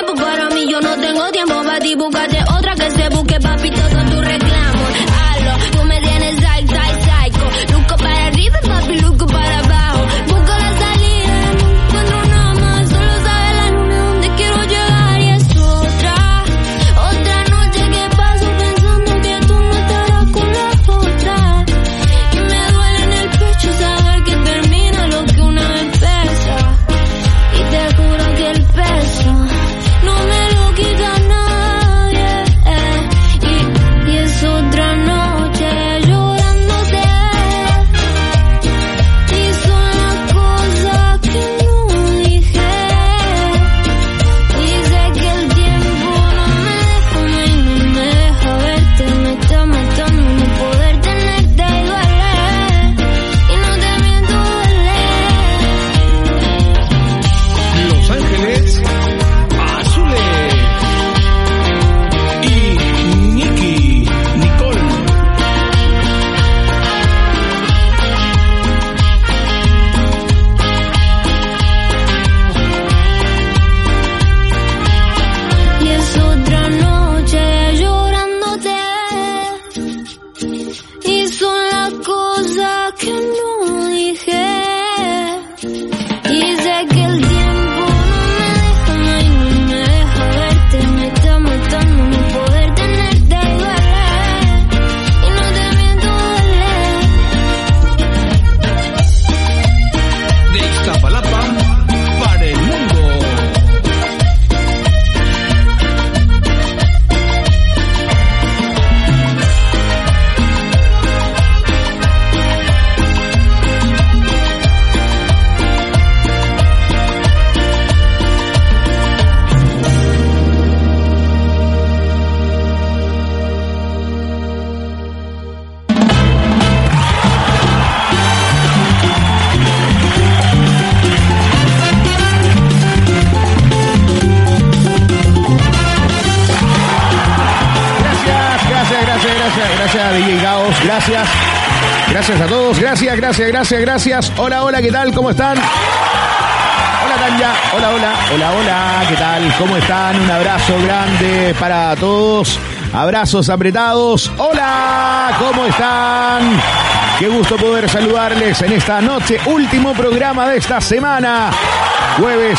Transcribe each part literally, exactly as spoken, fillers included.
tiempo para mí, yo no tengo tiempo para ti. Búscate otra que se busque, papi, todo tu reclamo. Hazlo, tú me tienes psych, psych, psycho. Luco para arriba, papi, luco para abajo. Busco la salida, no encuentro nada más. Solo sabe la luna donde quiero llegar. Y es otra, otra noche que paso pensando que tú no estarás con la otra. Y me duele en el pecho saber que termina lo que una vez empieza. Y te juro que el peso no me lo quita nadie, eh. y, y es otra noche llorándote. Y son las cosas que no dije. Y sé que el tiempo no me deja, no me deja verte. Me está matando no poder tenerte y duele. Y no te miento, duele. Los Ángeles Azules y Nicky Nicole. Y es otra noche llorándote. Y son las cosas que no dije. Y sé que el tiempo no me deja, no me deja verte. Me está matando no poder tenerte y duele. Y no te miento, duele. De Iztapalapa para el mundo. Gracias, gracias, gracias, gracias a D J Gaos, gracias, gracias a todos, gracias, gracias, gracias, gracias. Hola, hola, ¿qué tal? ¿Cómo están? Hola Tanya, hola, hola, hola, hola, ¿qué tal? ¿Cómo están? Un abrazo grande para todos, abrazos apretados. Hola, ¿cómo están? Qué gusto poder saludarles en esta noche, último programa de esta semana, jueves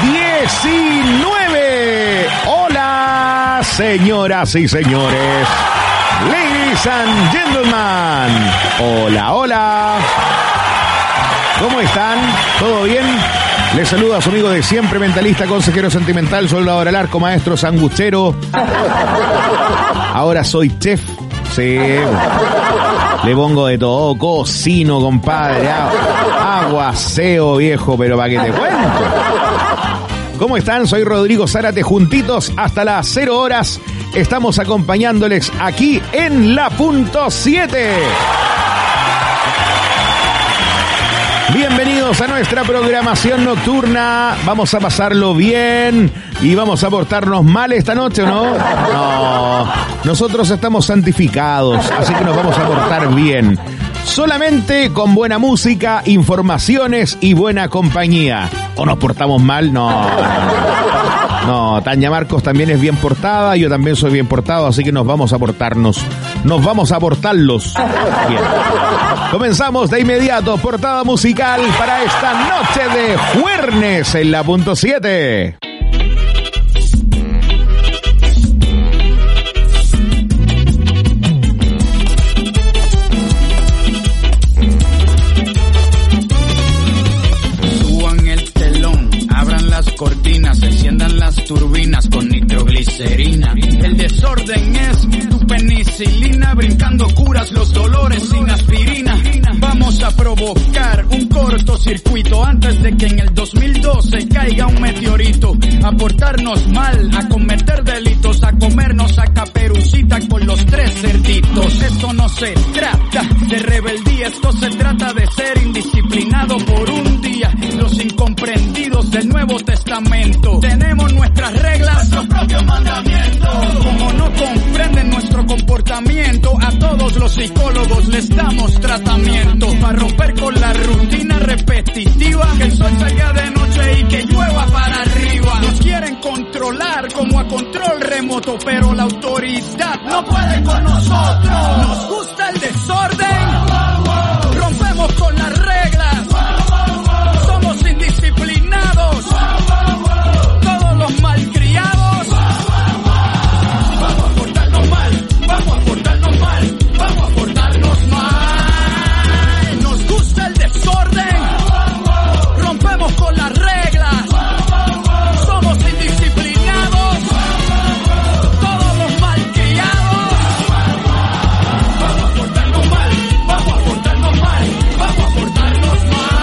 diecinueve. Hola, señoras y señores, ladies and gentlemen. Hola, hola. ¿Cómo están? ¿Todo bien? Les saluda a su amigo de siempre, mentalista, consejero sentimental, soldador al arco, maestro sanguchero. Ahora soy chef. Sí. Le pongo de todo, cocino, compadre. Agua, aseo, viejo, pero ¿para qué te cuento? ¿Cómo están? Soy Rodrigo Zárate, juntitos hasta las cero horas. Estamos acompañándoles aquí en La Punto siete. Bienvenidos a nuestra programación nocturna. Vamos a pasarlo bien y vamos a portarnos mal esta noche, ¿o no? No, nosotros estamos santificados, así que nos vamos a portar bien. Solamente con buena música, informaciones y buena compañía. ¿O nos portamos mal? No, no, no. No, Tanya Marcos también es bien portada, yo también soy bien portado, así que nos vamos a portarnos. Nos vamos a portarlos bien. Comenzamos de inmediato, portada musical para esta noche de jueves en La Punto siete. Cortinas, enciendan las turbinas con nitroglicerina. El desorden es tu penicilina, brincando curas los dolores sin aspirina. Vamos a provocar un cortocircuito antes de que en el dos mil doce caiga un meteorito. A portarnos mal, a cometer delitos, a comernos a Caperucita con los tres cerditos. Esto no se trata de rebeldía, esto se trata de ser indisciplinado por un día. Los incomprendidos del Nuevo Testamento tenemos nuestras reglas, nuestros propios mandamientos. Como no comprenden nuestro comportamiento, a todos los psicólogos les damos tratamiento para romper con la rutina repetitiva. Que el sol salga de noche y que llueva para arriba. Nos quieren controlar controlar como a control remoto, pero la autoridad no puede con nosotros. Nos gusta el desorden, rompemos con las reglas, somos indisciplinados, todos los malcriados. Vamos a portarnos mal, vamos a portarnos mal, vamos a portarnos mal. Nos gusta el desorden, rompemos con las reglas, somos indisciplinados, todos los malcriados. Vamos a portarnos mal, vamos a portarnos mal, vamos a portarnos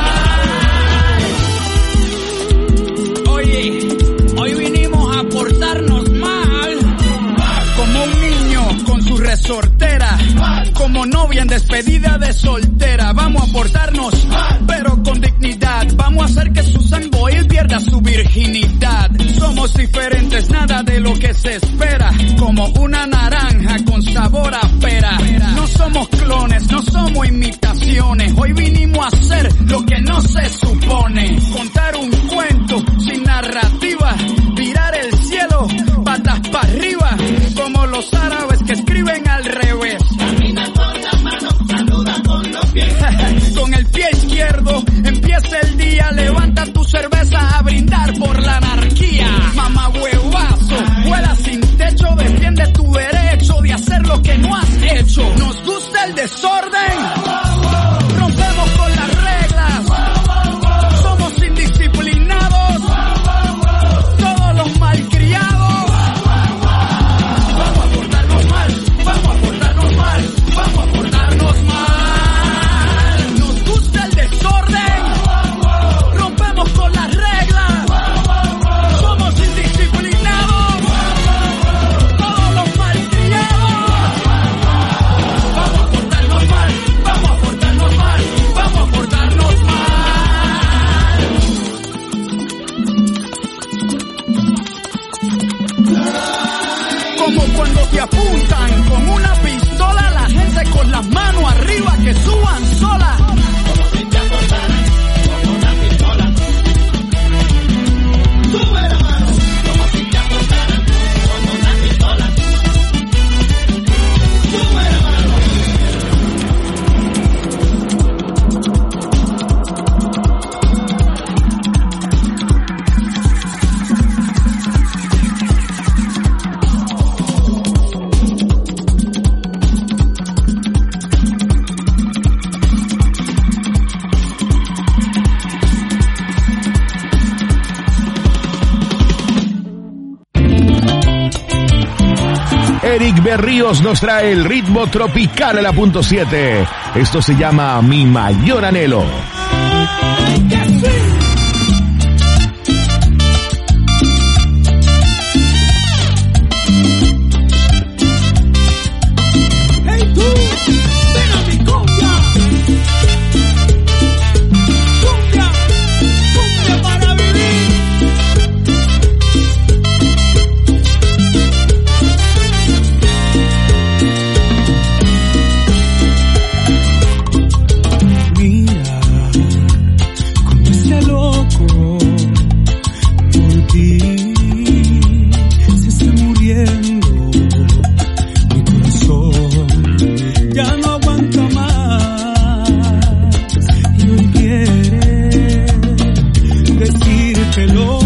mal. Oye, hoy vinimos a portarnos mal, como un niño con su resortera, como novia en despedida de soltera. Vamos a portarnos mal, pero con dignidad. Vamos a hacer que Susan Boyle pierda su virginidad. Somos diferentes, nada de lo que se espera, como una naranja con sabor a pera. No somos clones, no somos imitaciones. Hoy vinimos a hacer lo que no se supone. Contar un cuento sin narrativa, virar el cielo patas para arriba, como los árabes que escriben al revés. Camina con la mano, saluda con los pies. Con el pie izquierdo empieza el día, levanta tu cerveza a brindar por la anarquía. Mamá huevazo, vuela sin techo, defiende tu derecho de hacer lo que no has hecho. Nos gusta el desorden, rompemos con las reglas, somos indisciplinados, todos los malcriados. Vamos a portarnos mal, vamos a portarnos mal, vamos a portarnos mal. Nos gusta el desorden, rompemos con las reglas, somos indisciplinados, todos los malcriados. Vamos a portarnos mal, vamos a portarnos mal, vamos a portarnos mal. Como cuando te apuntan con una pistola, la gente con las manos arriba que suban sola. Como si te apuntaran con una pistola. Sube la mano, como si te apuntaran con una pistola. Sube la mano. Eric Berríos nos trae el ritmo tropical a la punto siete. Esto se llama Mi Mayor Anhelo. Hey tú, ven a mi cumbia. Cumbia, cumbia para vivir. Mira cómo ese loco por ti se está muriendo. Mi corazón ya no aguanta más y hoy quiere decírtelo.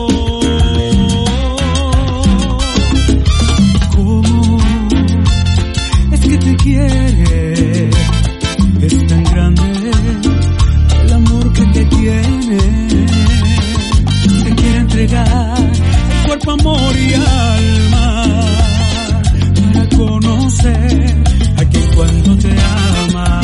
¿Cómo es que te quiere? Es tan grande el amor que te tiene. Te quiere entregar el cuerpo, amor y alma para conocer a quien cuando te ama.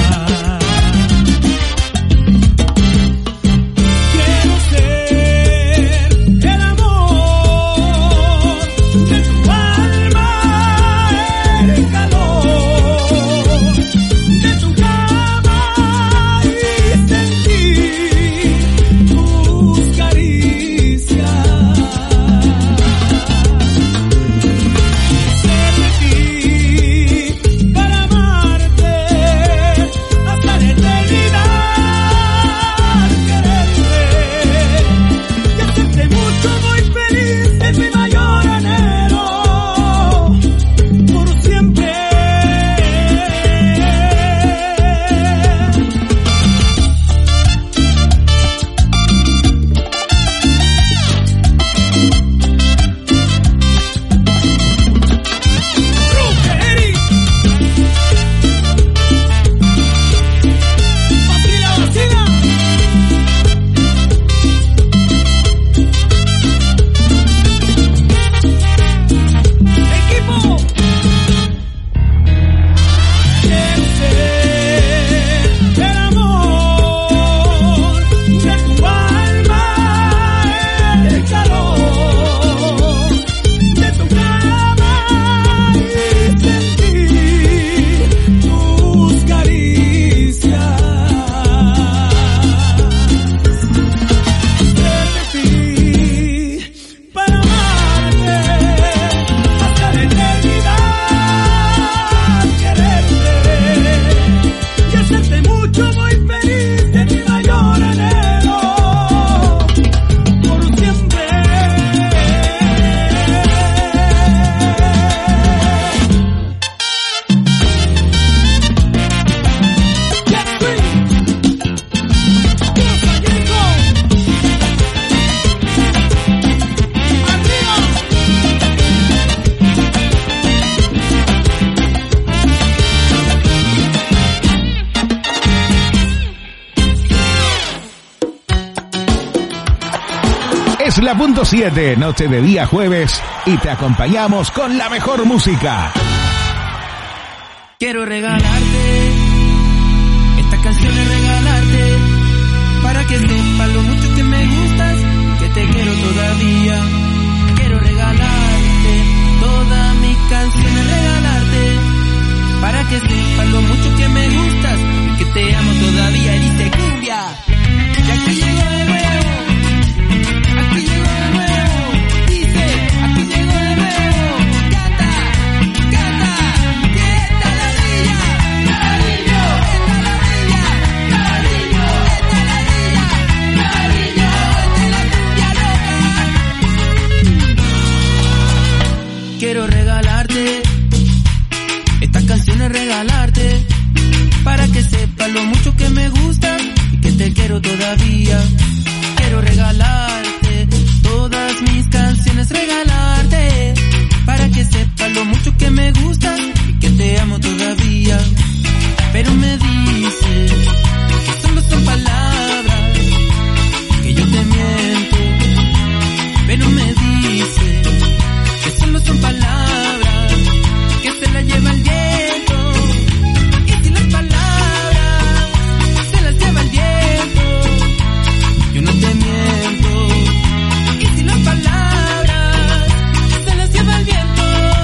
Quiero ser el amor de tu alma, el calor de tu cama y sentir tus caricias. Ser de ti para amarte. es la punto siete, noche de día jueves, y te acompañamos con la mejor música. Quiero regalarte, esta canción es regalarte, para que sepas lo mucho que me gustas, que te quiero todavía. Quiero regalarte, todas mis canciones regalarte, para que sepas lo mucho que me gustas, que te amo todavía. Y dice cumbia, y aquí llegó de nuevo, aquí llegó de nuevo, dice, aquí llegó de nuevo, canta, canta, que esta es la villa, cariño, esta es la villa, cariño, esta es la villa, cariño, esta es la cumbia loca. Quiero regalarte, estas canciones regalarte, para que sepas lo mucho que me gusta y que te quiero todavía. Quiero regalarte, todas mis canciones regalarte, para que sepas lo mucho que me gusta y que te amo todavía. Pero me dices que solo son palabras, que yo te miento. Pero me dices que solo son palabras, que se la lleva el viento. Y si las palabras se las lleva el viento, yo no te miento. Y si las palabras se las lleva el viento,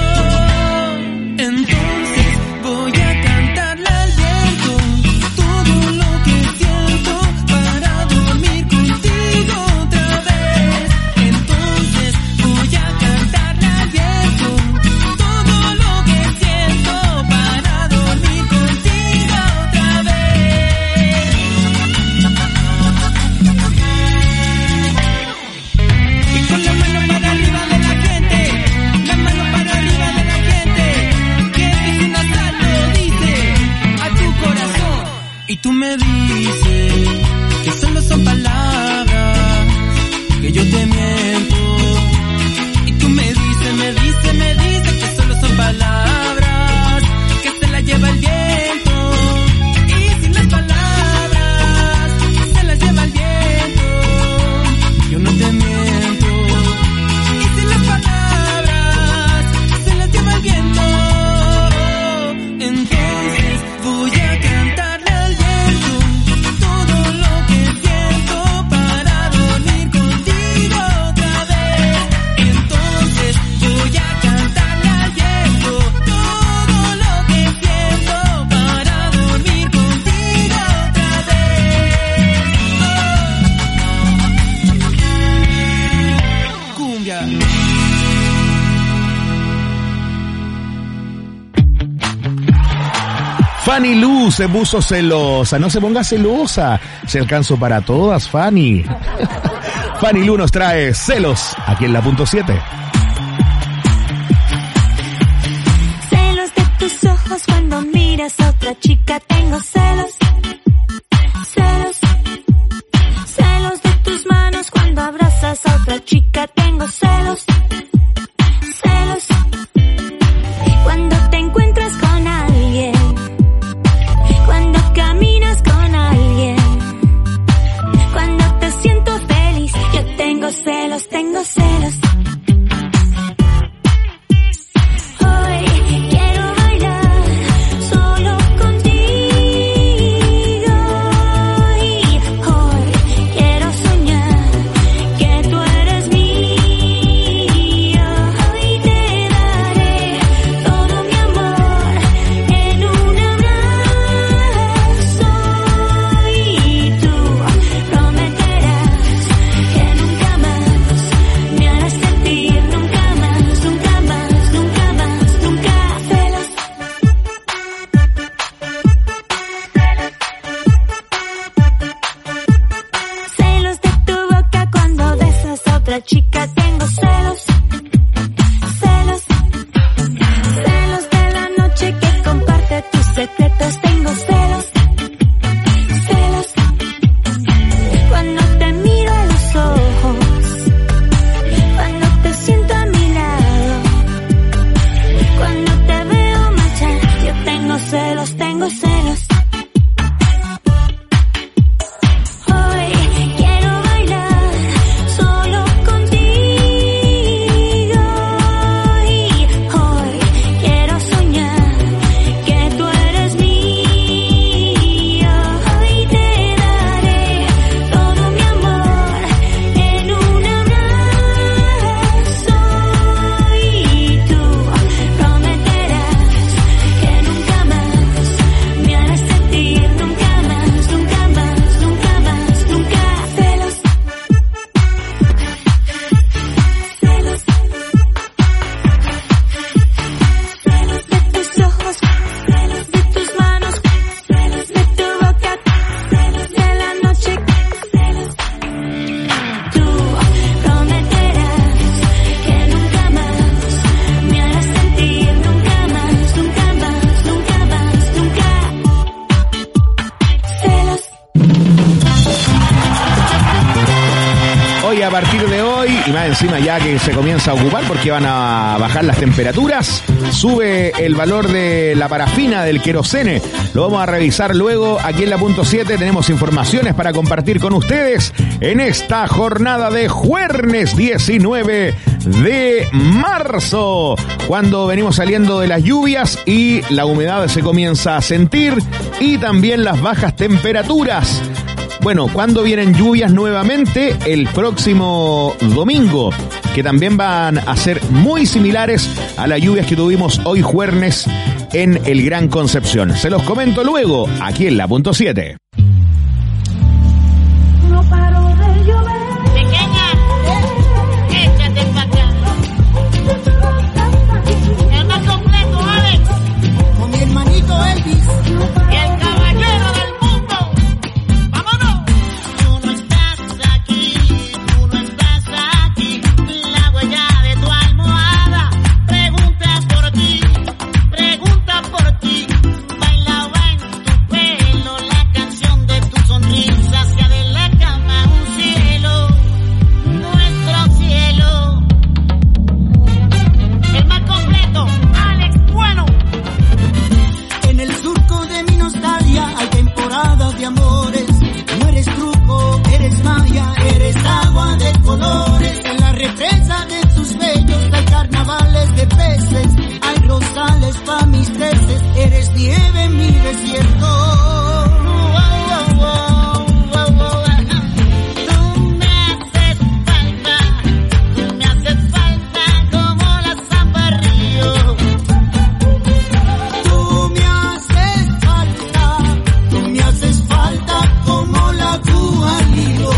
entonces voy a cantarle al viento todo lo que siento, para dormir contigo otra vez. Entonces voy a cantarle al viento todo lo que siento, para dormir contigo otra vez. Y con la mano para arriba de la gente, la mano para arriba de la gente, que esto es un asalto, dice, a tu corazón. Y tú me dices que solo son palabras, que yo te miento. Y tú me dices, me dices, me dices que solo son palabras, que se la lleva el viento. Y si las palabras se las lleva el viento, yo no te miento. Y si las palabras se las lleva el viento, entonces voy a cantarle al viento todo lo que siento, para dormir contigo otra vez. Entonces voy a cantarle al viento todo lo que siento, para dormir contigo otra vez. Cumbia. Fanny Lu se puso celosa. No se ponga celosa. Se alcanzó para todas, Fanny. Fanny Lu nos trae Celos, aquí en la punto siete. Celos de tus ojos cuando miras a otra chica, tengo celos. Celos. Celos de tus manos cuando abrazas a otra chica, tengo celos. Celos. Cuando te encuentras con alguien, cuando caminas con alguien, cuando te siento feliz, yo tengo celos, tengo celos. Hoy quiero bailar solo contigo. Más encima ya que se comienza a ocupar porque van a bajar las temperaturas, sube el valor de la parafina, del querosene. Lo vamos a revisar luego aquí en la punto siete. Tenemos informaciones para compartir con ustedes en esta jornada de jueves diecinueve de marzo, cuando venimos saliendo de las lluvias y la humedad se comienza a sentir y también las bajas temperaturas. Bueno, ¿cuándo vienen lluvias nuevamente? El próximo domingo, que también van a ser muy similares a las lluvias que tuvimos hoy jueves en el Gran Concepción. Se los comento luego, aquí en la punto siete. No paro de llover. Pequeña, échate pa' acá. El más completo, Alex. Con mi hermanito Elvis. Y el caballero del mundo. ¡Vámonos! Tú no estás aquí, tú no estás aquí. La huella de tu almohada pregunta por ti, pregunta por ti. Bailaba en tu pelo la canción de tu sonrisa. Hacia de la cama un cielo, nuestro cielo. El más completo, Alex Bueno. En el surco de mi nostalgia hay temporadas de amores. No eres truco, eres magia, eres agua de colores. En la represa de tus bellos hay carnavales de peces. Hay rosales pa' mis peces, eres nieve en mi desierto. Wow, wow, wow, wow, wow. Tú me haces falta, tú me haces falta como la Samba Río. Tú me haces falta, tú me haces falta como la aguja al hilo.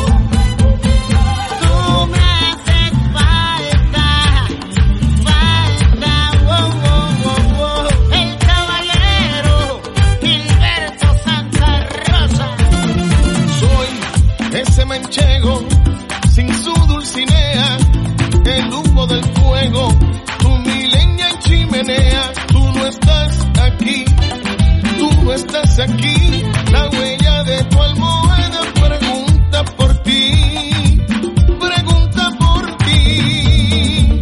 Tú me haces falta, falta, wow, wow, wow, wow. El caballero Gilberto Santa Rosa. Soy ese manchego sin su dulcinea, el humo del fuego, tu mi leña en chimenea. Tú no estás aquí, tú no estás aquí. La huella de tu almohada pregunta por ti, pregunta por ti.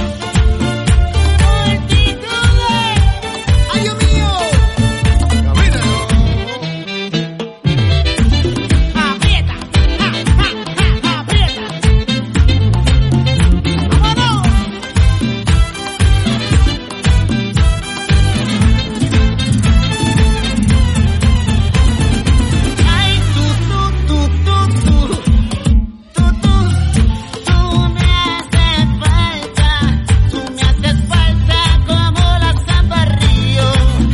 Multitudes. ¡Ay, Dios mío! Camínalo. Aprieta, ja, ja, ja, aprieta. ¡Vámonos! Ay, tú, tú, tú, tú, tú, tú, tú, tú me haces falta, tú me haces falta como la Samba Río.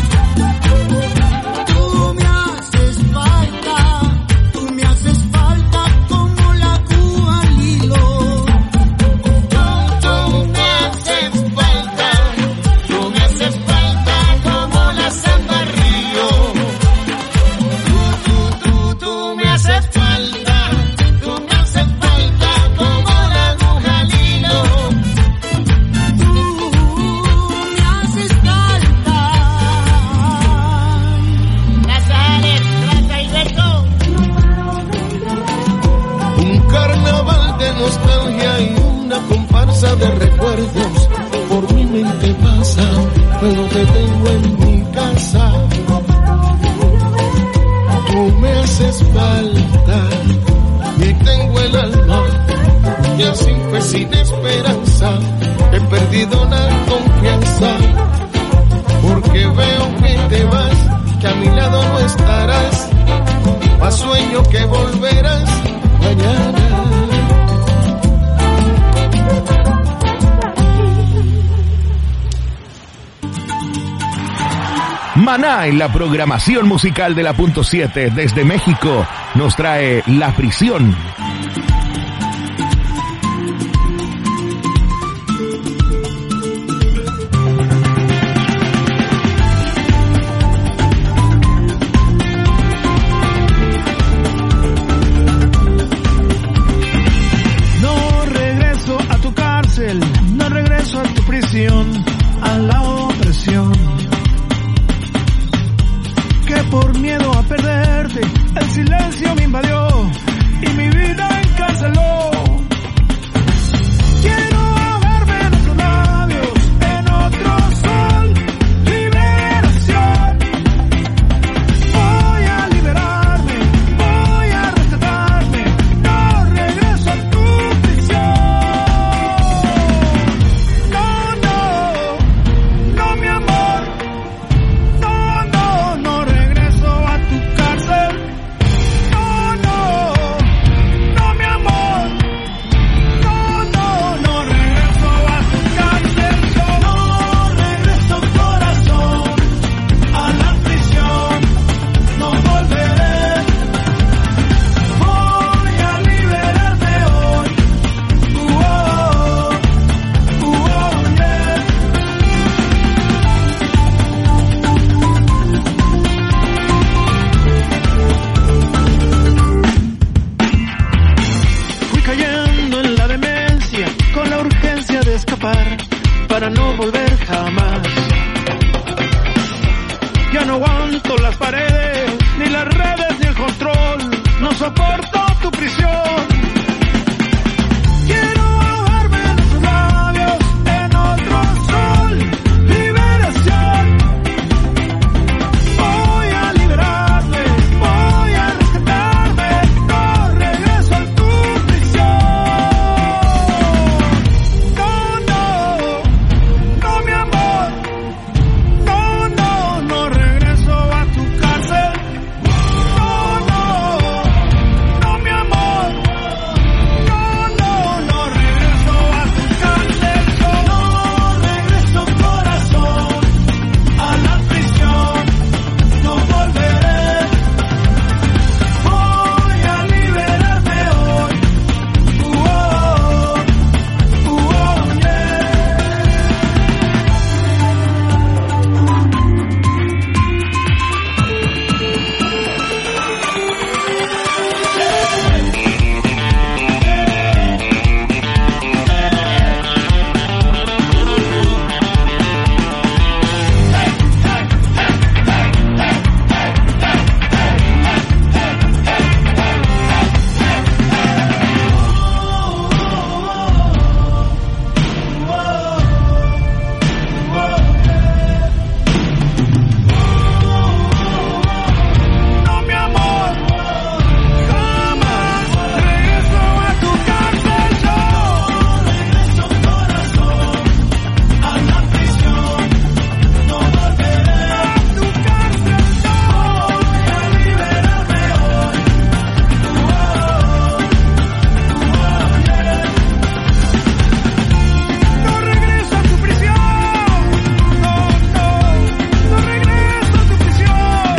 Tú me haces falta, tú me haces falta como la aguja al hilo. Tú, tú me haces falta, tú me haces falta como la Samba Río. Tú, tú, tú, tú me haces falta, tú me haces falta como la aguja al hilo. Tú me haces falta. Gracias, Alex. Gracias, Gilberto. Un carnaval de nostalgia y una comparsa de recuerdos. Por mi mente pasa, pero te tengo en mi casa. Tú me haces falta y tengo el alma ya sin fe, sin esperanza. He perdido la confianza porque veo que te vas, que a mi lado no estarás. Más sueño que volverás mañana. Maná en la programación musical de la punto siete desde México nos trae La Prisión. No regreso a tu cárcel, no regreso a tu prisión, a la opresión. Que por miedo a perderte, el silencio me invadió y mi vida encarceló. lugar para no volver jamás. Ya no aguanto las paredes, ni las redes, ni el control. No soporto tu prisión. Quiero ahogarme en tus labios, en otro sol. Liberación. Voy a liberarme, voy a rescatarme. No regreso a tu prisión. No, no, no, mi amor. No, no, no regreso a tu cárcel. No, no, no, mi amor. No, no, no regreso a tu cárcel. No regreso, corazón, a la prisión. No volveré. Voy a liberarme hoy. Uh, oh, uh, oh, yeah. No, mi amor, jamás regreso a tu cárcel. Yo regreso, corazón, a la prisión. No volveré a tu cárcel. Yo voy a liberarme hoy. Uh, oh, uh, oh, yeah. No regreso a tu prisión. No, no, no regreso a tu prisión.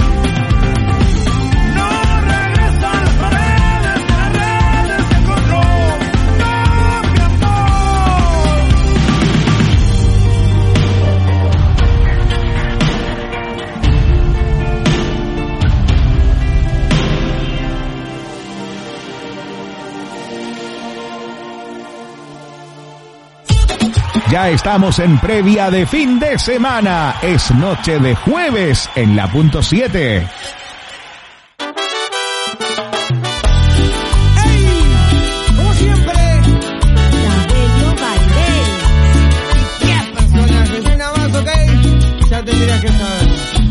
No regresa a las paredes, a las redes de control. No, mi amor. Ya estamos en previa de fin de semana. Es noche de jueves en la punto siete. Como siempre, Cabello Valdés. ¿qué personaje? Suena más, ok? Ya tendrías que saber.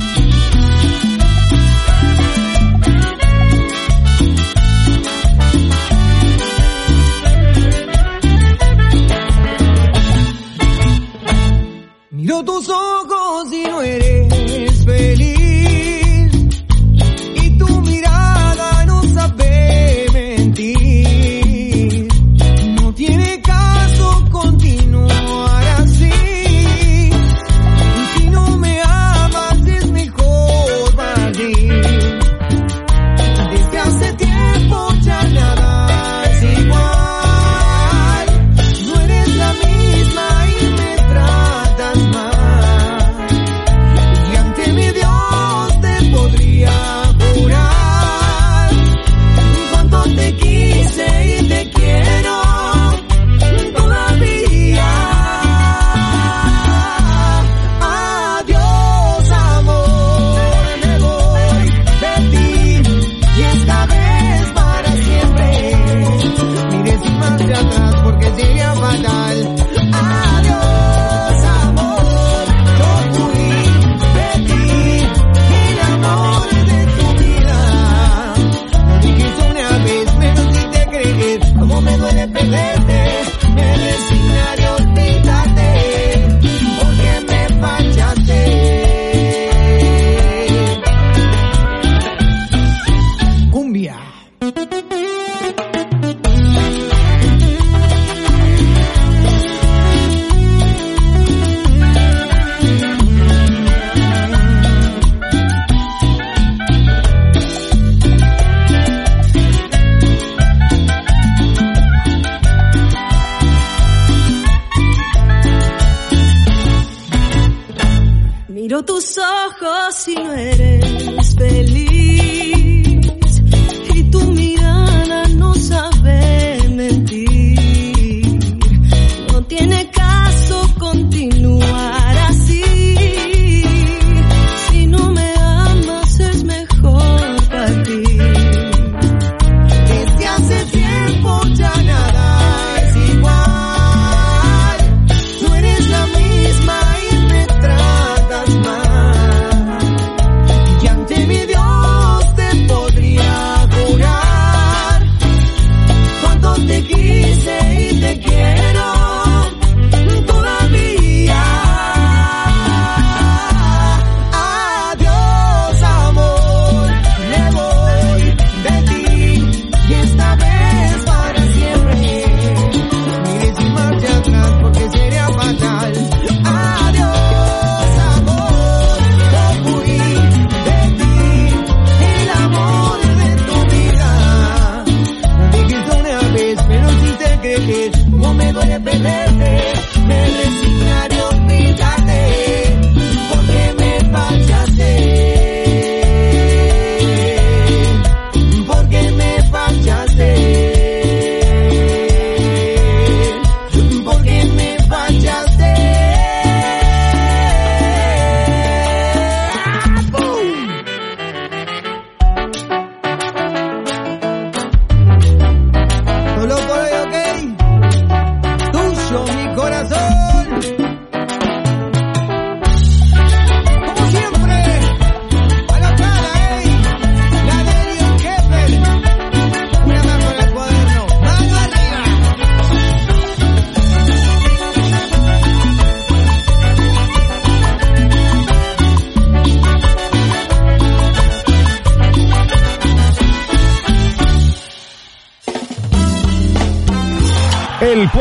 Miro tus ojos y no eres feliz, y tu mirada no sabe mentir. No tiene caso continuar así. Si no me amas es mejor partir. Desde hace tiempo ya nada es igual. No eres la misma y me tratas mal. Y ante mi Dios te podría jurar cuánto te quise y te quiero todavía. Adiós, amor, me voy de ti, y esta vez para siempre. Mire sin marcha atrás porque sería fatal. Adiós, amor, yo fui de ti, el amor de tu vida. Lo dijiste una vez, menos si te creer, como me duele perderte. Me resignaré a olvidarte, porque me fallaste. Cumbia. Miro tus ojos y no eres feliz, y tu mirada no sabe mentir. No tiene caso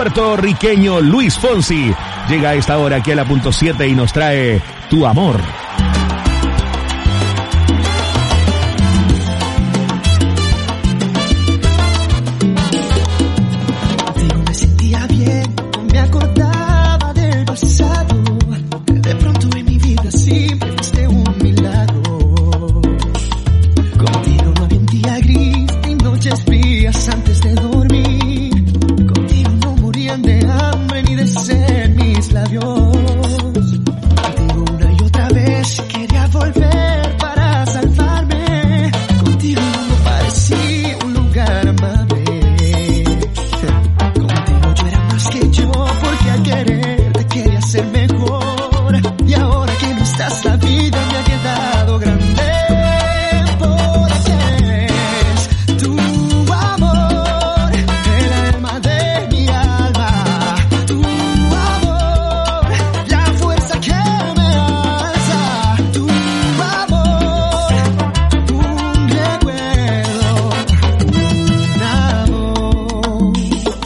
puertorriqueño Luis Fonsi llega a esta hora aquí a la punto siete y nos trae Tu Amor. Contigo me sentía bien, no me acordaba del pasado. De pronto en mi vida siempre fuiste un milagro. Contigo no había un día gris ni noches frías antes de dormir. Contigo no morían de hambre ni de sed mis labios. Contigo una y otra vez quería volver para salvarme. Contigo no parecía un lugar amable. Contigo yo era más que yo, porque al quererte quería ser mejor. Y ahora que no estás, la vida me ha quedado grande. Porque es tu amor, el alma de mi alma. Tu amor, la fuerza que me alza. Tu amor, un recuerdo, un amor.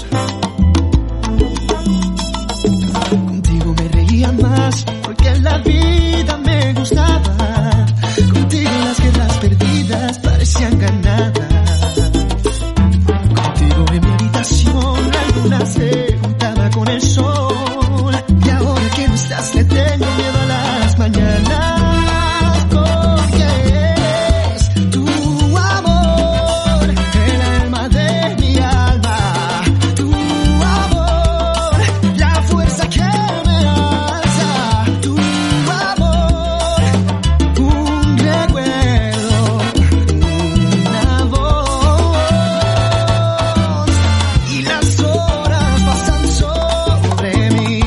Contigo me reía más, porque la vida me gustaba. Contigo las guerras perdidas parecían ganadas. Contigo en mi habitación la luna se juntaba con el sol. Y ahora que no estás le tengo miedo a las mañanas. Porque es tu amor, el alma de mi alma. Tu amor, la fuerza que me alza. Tu amor, un recuerdo, una voz. Y las horas pasan sobre mí.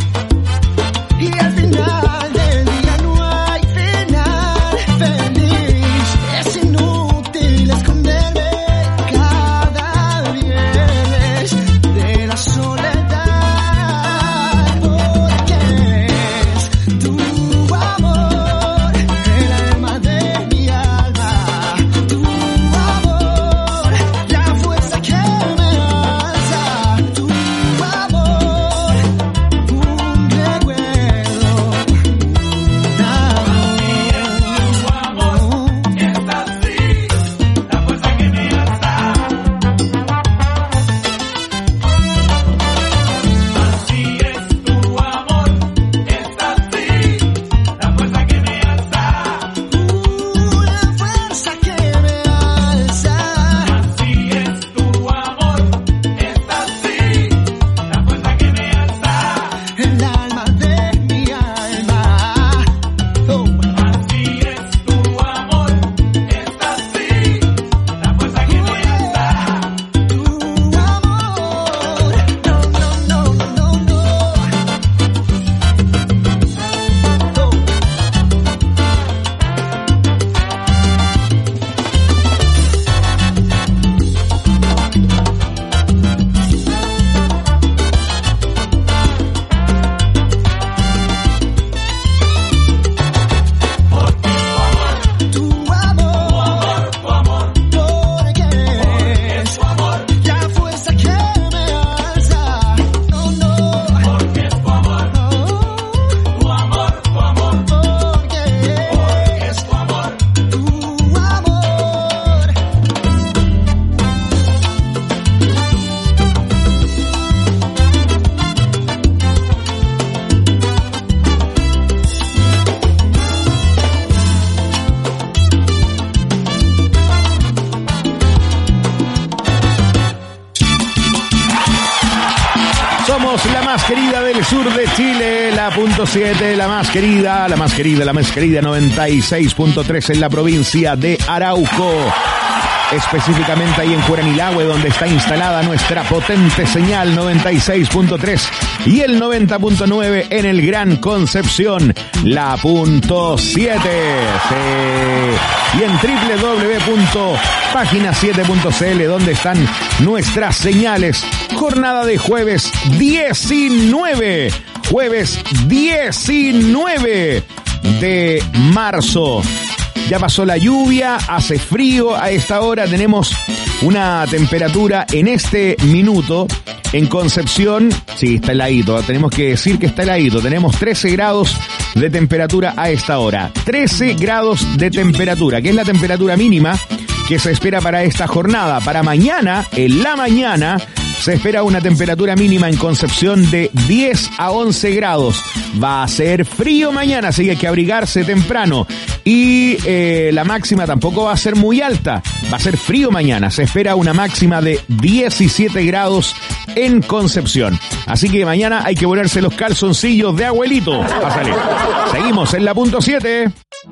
Y al final del día no hay final feliz. Es inútil esconderme cada viernes de la soledad. Porque es tu amor, el alma de mi alma. Tu amor, la fuerza que me alza. Tu amor, un recuerdo, un amor. Esta sí, la fuerza que me alza. Así es tu amor. Esta sí, la fuerza que me alza. La fuerza que me alza. Así es tu amor. Esta sí, la fuerza que me alza. El alma de mi alma. Oh. Así es tu amor. Esta sí, la fuerza que me alza. Tu amor, no, no, no, no, no. Oh. Tu amor, Tu amor, porque es tu amor, la fuerza que me alza. No, no. porque es tu amor, tu amor, tu amor, Porque es tu amor. tu amor. Somos la más querida del sur de Chile, la punto siete, la más querida, la más querida, la más querida, noventa y seis punto tres en la provincia de Arauco. Específicamente ahí en Curanilahue, donde está instalada nuestra potente señal noventa y seis punto tres y el noventa punto nueve en el Gran Concepción, la punto siete. Sí. Y en doble u doble u doble u punto página siete punto c l, donde están nuestras señales. Jornada de jueves diecinueve, jueves diecinueve de marzo. Ya pasó la lluvia, hace frío a esta hora, tenemos una temperatura en este minuto En Concepción, sí, está heladito, tenemos que decir que está heladito. Tenemos trece grados de temperatura a esta hora. trece grados de temperatura, que es la temperatura mínima que se espera para esta jornada. Para mañana, en la mañana, se espera una temperatura mínima en Concepción de diez a once grados. Va a ser frío mañana, así que hay que abrigarse temprano. Y eh, la máxima tampoco va a ser muy alta. Va a ser frío mañana. Se espera una máxima de diecisiete grados en Concepción. Así que mañana hay que ponerse los calzoncillos de abuelito. Va a salir. Seguimos en la punto siete.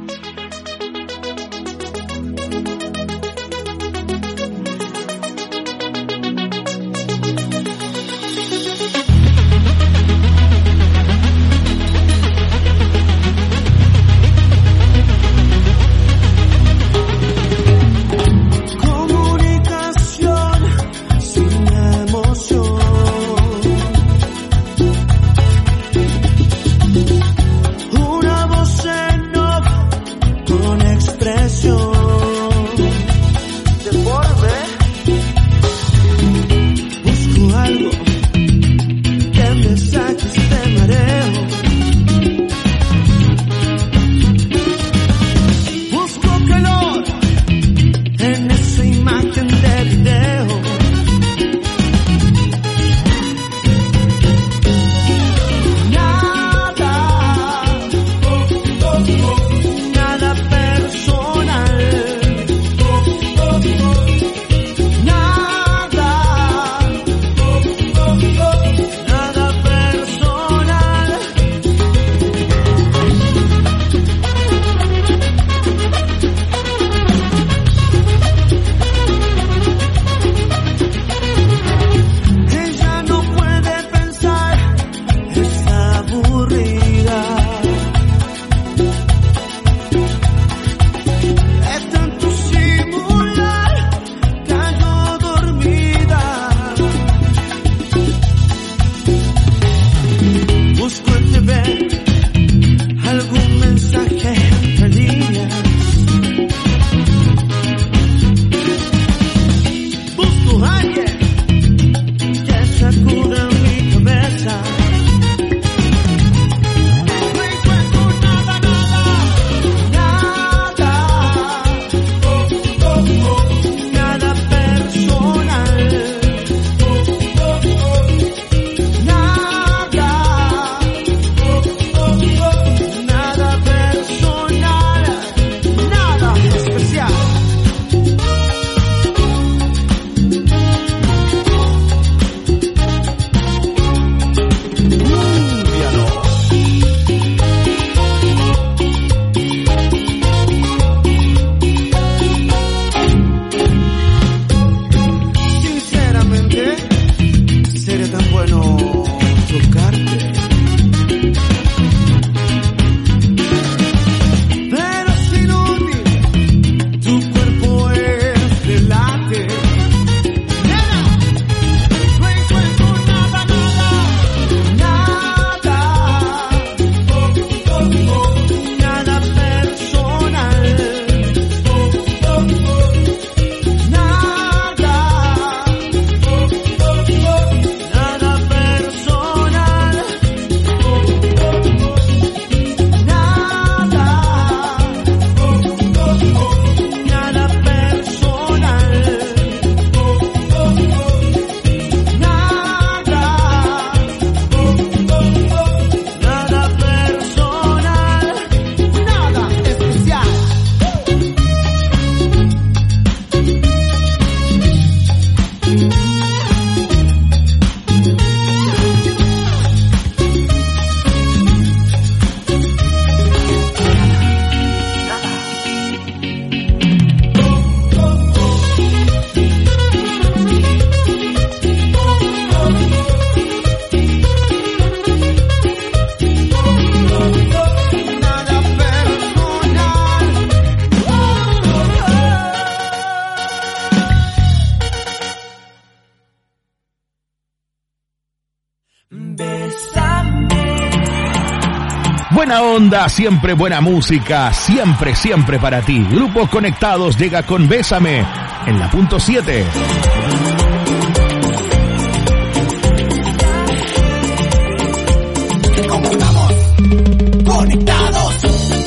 Buena onda, siempre buena música, siempre, siempre para ti. Grupos Conectados llega con Bésame en la punto siete. conectados.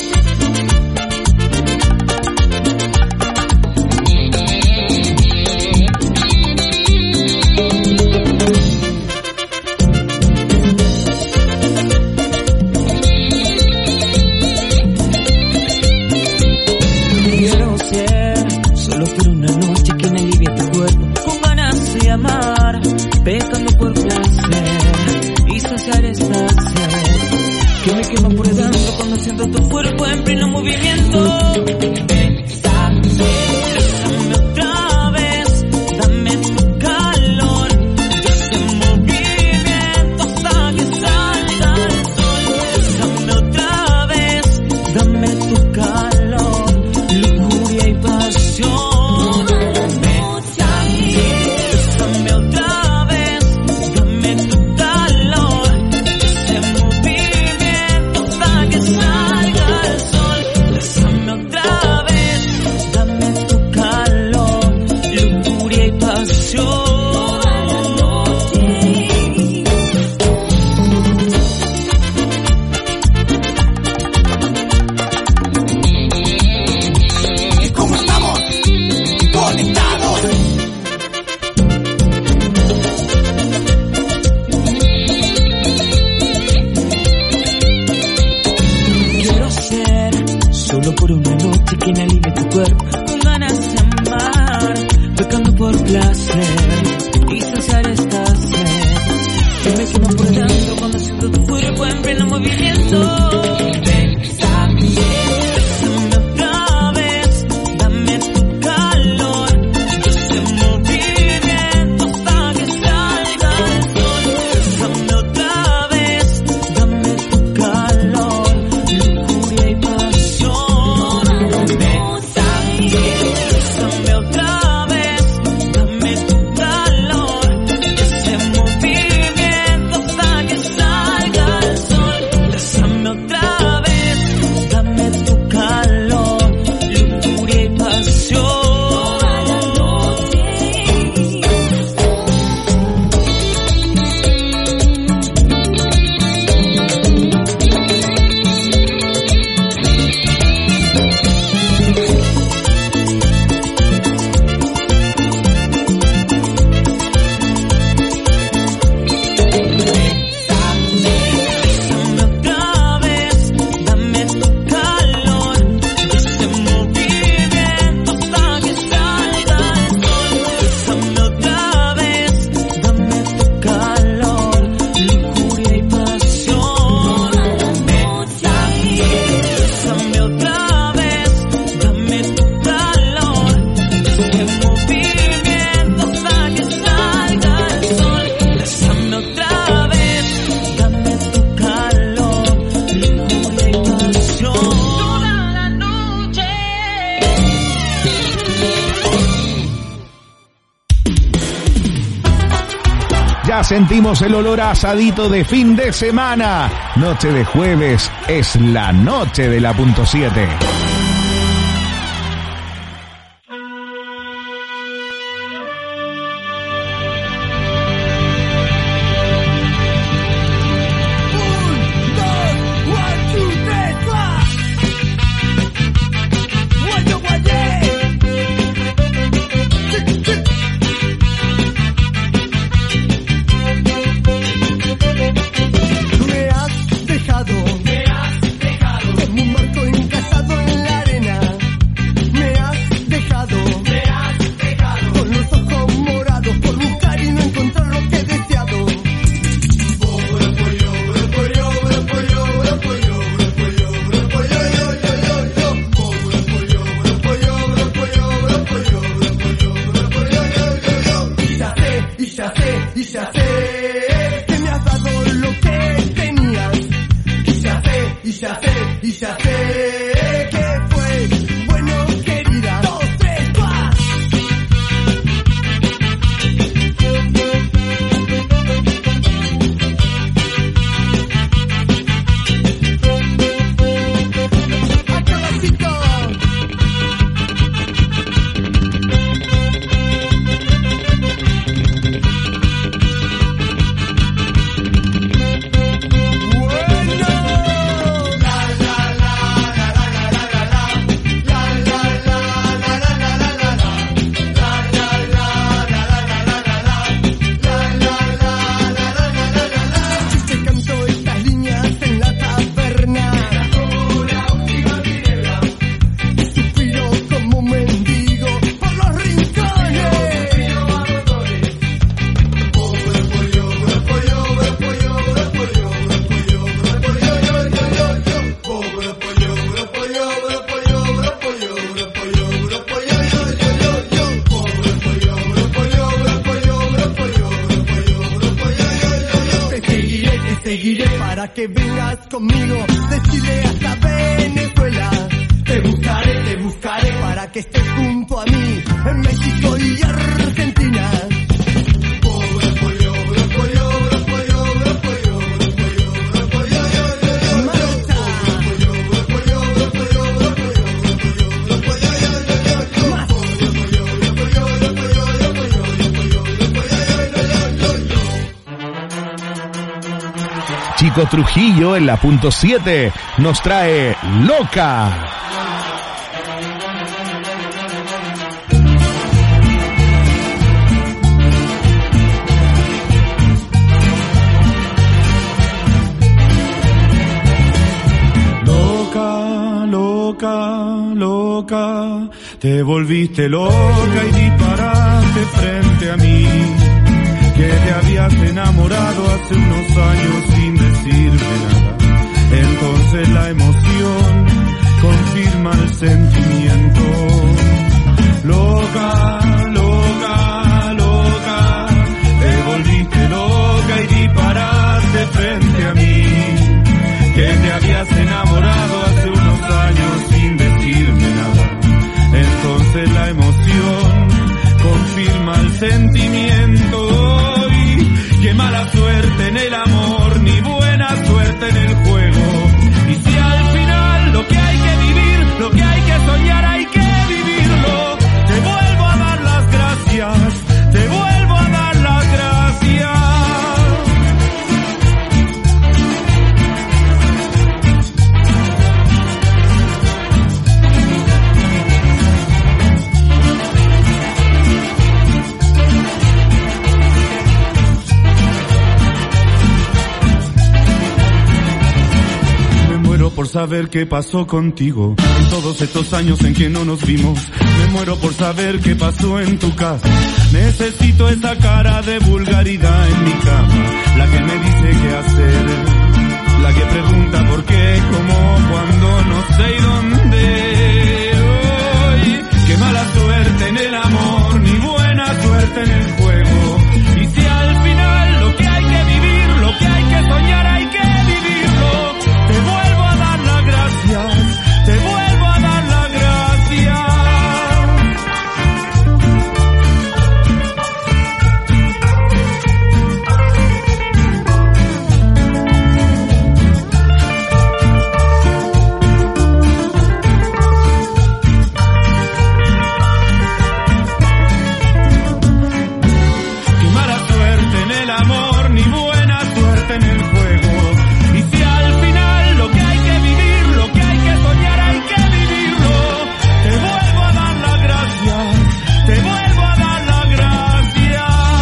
Quiero ser solo por una noche quien alivie tu cuerpo, con ganas de amar, pecando por placer y saciar esta sed que me quema por dentro cuando siento tu cuerpo en pleno movimiento. Bésame, bésame otra vez, dame tu calor, ese movimiento hasta que salga el sol. Bésame otra vez, dame tu calor, lujuria y pasión. Bésame, bésame otra vez, dame tu calor, ese movimiento hasta que salga el sol. Bésame otra vez, dame tu calor, lujuria y pasión. ¿Cómo estamos? Conectados. Quiero ser solo por una noche quien alivie tu cuerpo, con ganas de amar, pecando por placer y saciar esta sed que me quema por dentro cuando siento tu cuerpo en pleno movimiento. Bésame, bésame otra vez, dame tu calor, ese movimiento hasta que salga el sol. Bésame otra vez, dame tu calor, lujuria y pasión. Bésame, bésame otra vez, dame tu calor, ese movimiento hasta que salga el sol. Bésame otra vez, dame tu calor, lujuria y pasión. Bésame otra vez, dame tu calor, ese movimiento hasta que salga el sol. Bésame otra vez, dame tu calor, lujuria y pasión. Bésame, bésame otra vez, dame tu calor, ese movimiento hasta que salga el sol. Bésame otra vez, dame tu calor, lujuria y pasión. Toda la noche. Ya sentimos el olor a asadito de fin de semana. Noche de jueves es la noche de la punto siete. Me has dejado, me has dejado como un marco encasado en la arena. Me has dejado, me has dejado con los ojos morados por buscar y no encontrar lo que he deseado. Y ya sé, y ya sé que me has dado lo que tenías. Y ya sé, y ya sé, y ya sé que fue bueno, querida. Dos, tres, cuatro. Bueno, la, la. que vengas conmigo, de Chile hasta Venezuela. Te buscaré, te buscaré para que estés junto a mí en México y Argentina. Chico Trujillo en la punto siete nos trae Loca. Loca, loca, loca, te volviste loca y disparaste frente a mí. Que te habías enamorado hace unos años sin decirme nada. Entonces la emoción confirma el sentimiento. Loca, loca, loca, te volviste loca y disparaste frente a mí. Que te habías enamorado hace unos años sin decirme nada. Entonces la emoción confirma el sentimiento. Qué mala suerte en el amor, ni buena suerte en el juego. Y si al final lo que hay que vivir, lo que hay que soñar, hay que vivirlo. Te vuelvo a dar las gracias, te vuelvo a dar las gracias. Por saber qué pasó contigo en todos estos años en que no nos vimos. Me muero por saber qué pasó en tu casa. Necesito esa cara de vulgaridad en mi cama, la que me dice qué hacer, la que pregunta por qué, cómo, cuándo, no sé y dónde. Hoy, qué mala suerte en el amor, ni buena suerte en el juego. Y si al final lo que hay que vivir, lo que hay que soñar, hay que vivirlo. Te vuelvo a dar las gracias, te vuelvo a dar las gracias. Qué mala suerte en el amor, ni buena suerte en el juego. Y si al final lo que hay que vivir, lo que hay que soñar, hay que vivirlo. Te vuelvo a dar las gracias, te vuelvo a dar las gracias.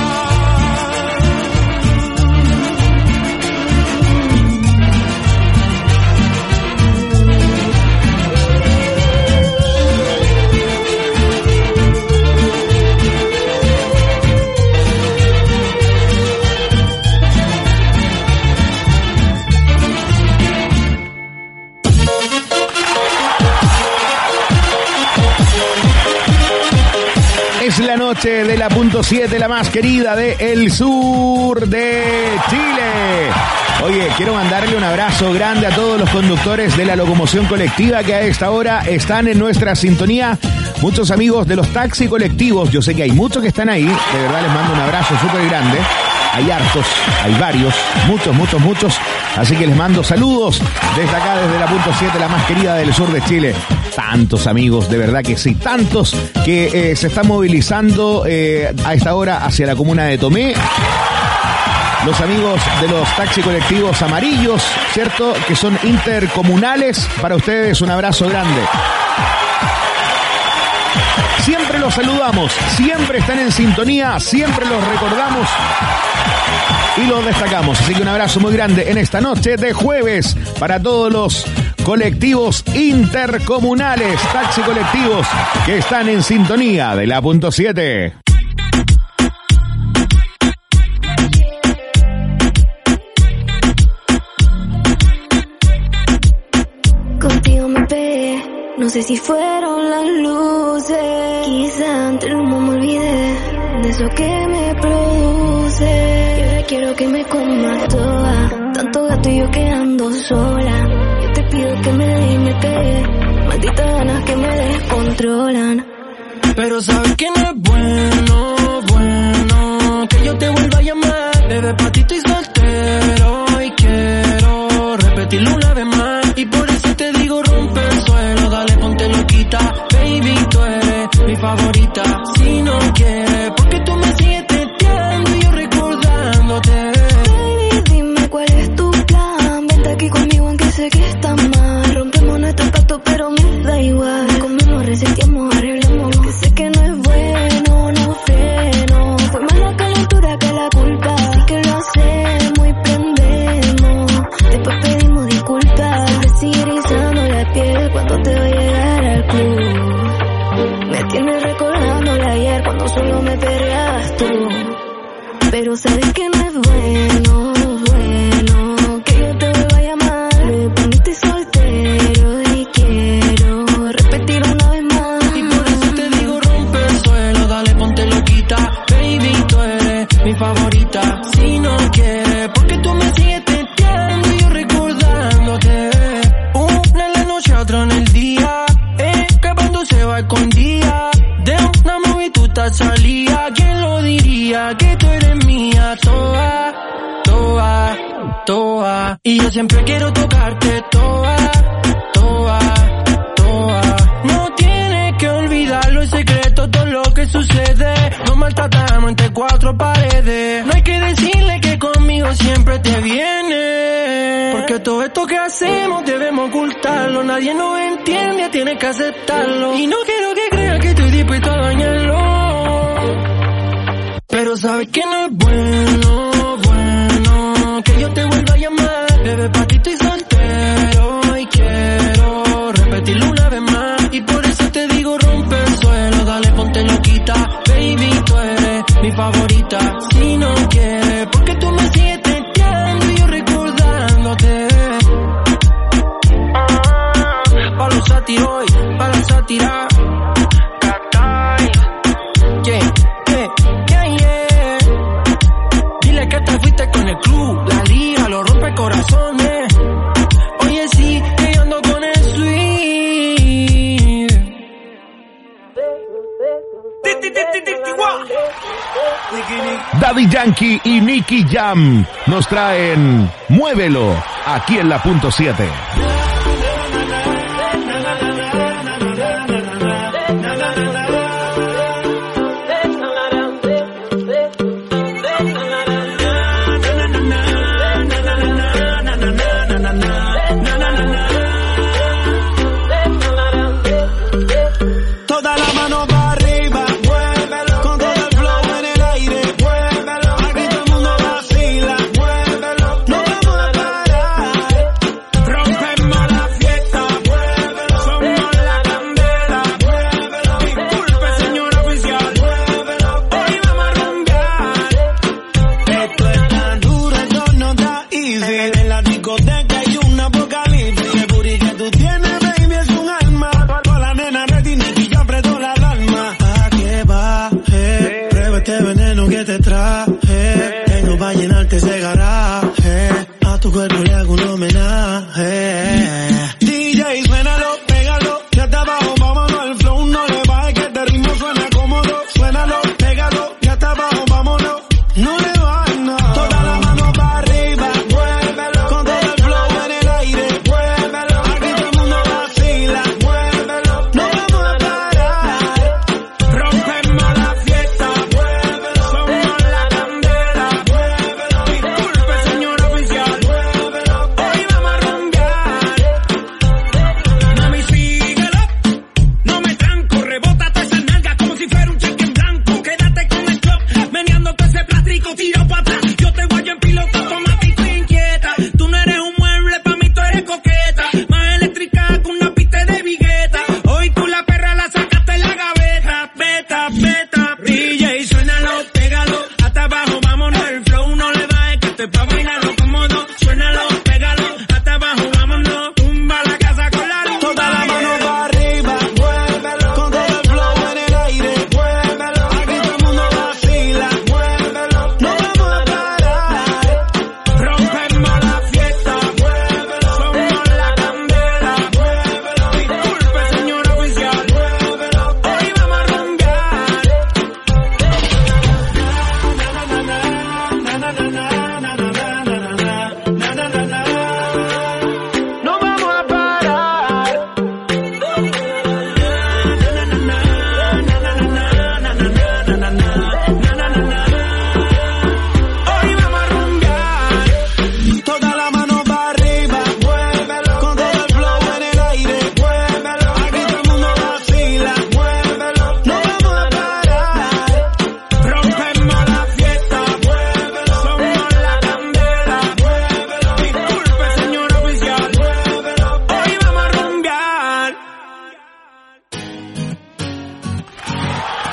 Es la noche de la punto siete, la más querida de el sur de Chile. Oye, quiero mandarle un abrazo grande a todos los conductores de la locomoción colectiva que a esta hora están en nuestra sintonía. Muchos amigos de los taxis colectivos, yo sé que hay muchos que están ahí, de verdad les mando un abrazo súper grande. Hay hartos, hay varios, muchos, muchos, muchos. Así que les mando saludos desde acá, desde la punto siete, la más querida del sur de Chile. Tantos amigos, de verdad que sí, tantos que eh, se están movilizando eh, a esta hora hacia la comuna de Tomé. Los amigos de los taxi colectivos amarillos, ¿cierto? Que son intercomunales. Para ustedes un abrazo grande. Siempre los saludamos, siempre están en sintonía, siempre los recordamos y los destacamos. Así que un abrazo muy grande en esta noche de jueves para todos los colectivos intercomunales, taxi colectivos que están en sintonía de la punto siete. Contigo me pegué, no sé si fueron las luces. Quizá ante el humo me olvidé de eso que me produce. Y ahora quiero que me comas toda, tanto gato y yo quedando sola. Yo te pido que me dejes y me pegues, malditas ganas que me descontrolan. Pero sabes que no es bueno, bueno, que yo te vuelva a llamar. Bebé, pa' ti estoy soltero y quiero repetirlo una vez más. Y por eso te digo rompe el suelo, dale ponte loquita. Baby, tú eres mi favorita. Si no quieres, porque tú me sigues teteando y yo recordándote. Baby, dime cuál es tu plan. Vente aquí conmigo aunque sé que está mal. Rompemos nuestro pacto pero me da igual. Comemos, reseteamos, arreglamos. Que sé que no es bueno, no freno. Fue más la calentura que la culpa. Así que lo hacemos y prendemos. Después pedimos disculpas. Me sigue erizando la piel cuando te voy a llegar al club. Me tienes recordándole ayer cuando solo me perreabas tú. Pero sabes que no es bueno, bueno, que yo te vuelva a llamar. Me poniste soltero y quiero repetir una vez más. Y por eso te digo rompe el suelo, dale ponte loquita. Baby, tú eres mi favorita. Si no quieres, porque tú me sigues teteando y yo recordándote. Una en la noche, otra en el día, escapándose va escondida. De una movie tú estás salida. ¿Quién lo diría? Que tú eres mía, toa, toa, toa. Y yo siempre quiero tocarte, toa, toa, toa. No tienes que olvidarlo, es secreto todo lo que sucede. Nos maltratamos entre cuatro paredes. No hay que decirle que conmigo siempre te viene. Porque todo esto que hacemos debemos ocultarlo. Nadie nos entiende, tienes que aceptarlo. Y no quiero que creas que estoy dispuesto a dañarlo. Pero sabes que no es bueno, bueno, que yo te vuelva a llamar. Bebé, pa' ti estoy soltero y quiero repetirlo una vez más. Y por eso te digo rompe el suelo, dale ponte loquita. Baby, tú eres mi favorita. Si no quieres, porque tú me sigues teteando y yo recordándote. Pa' los sátiros, pa' la sátira. Catay, yeah. Que te fuiste con el club, la liga, lo rompe corazones. Oye, sí, que yo ando con el sweet. Daddy Yankee y Nicky Jam nos traen Muévelo aquí en la punto siete. Rompemos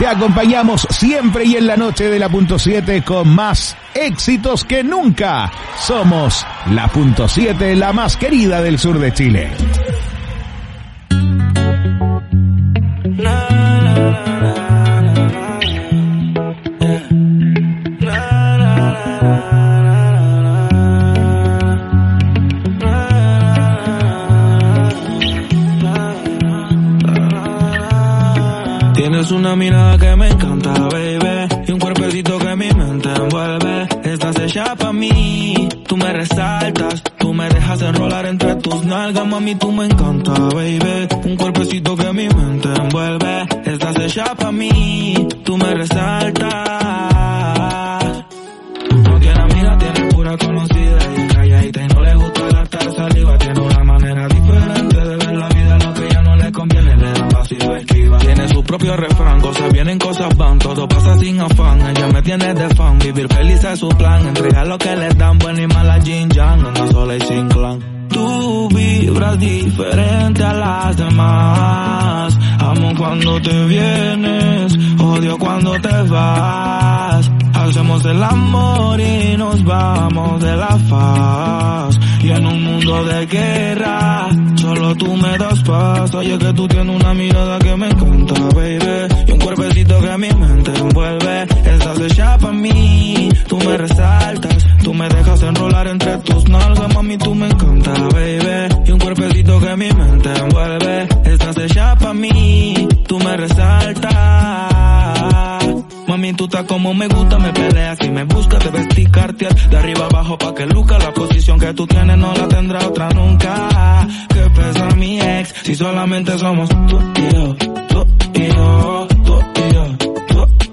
Te acompañamos siempre y en la noche de la punto siete con más éxitos que nunca. Somos la punto siete, la más querida del sur de Chile. Tienes una mirada que me encanta, baby, y un cuerpecito que mi mente envuelve. Estás hecha pa' mí, tú me resaltas, tú me dejas enrolar entre tus nalgas, mami, tú me encanta, baby. Un cuerpecito que mi mente envuelve. Estás hecha pa' mí, tú me resaltas. No tiene amiga, tiene pura conocida y calladita y no le gusta gastar saliva. Tiene una manera diferente de ver la vida, lo que ya no le conviene le da vacío esquiva. Tiene su propio refrán, cosas vienen, cosas van, todo pasa sin afán. Ella me tiene de fan, vivir feliz es su plan. Entregar lo que le dan, buena y mala Jin Yang, anda sola y sin clan. Tú vibras diferente a las demás. Amo cuando te vienes, odio cuando te vas. Hacemos el amor y nos vamos de la faz. Y en un mundo de guerra, solo tú me das paz. Oye que tú tienes una mirada que me encanta, baby, y un cuerpecito que mi mente envuelve. Estás hecha pa' mí, tú me resaltas, tú me dejas enrolar entre tus nalgas, mami, tú me encanta, baby, y un cuerpecito que mi mente envuelve. Estás hecha pa' mí, tú me resaltas. Mami, tú estás como me gusta, me peleas y me buscas, te vestí Cartier de arriba abajo pa' que luca. La posición que tú tienes no la tendrá otra nunca. Que pesa mi ex, si solamente somos tú y yo, tú y yo.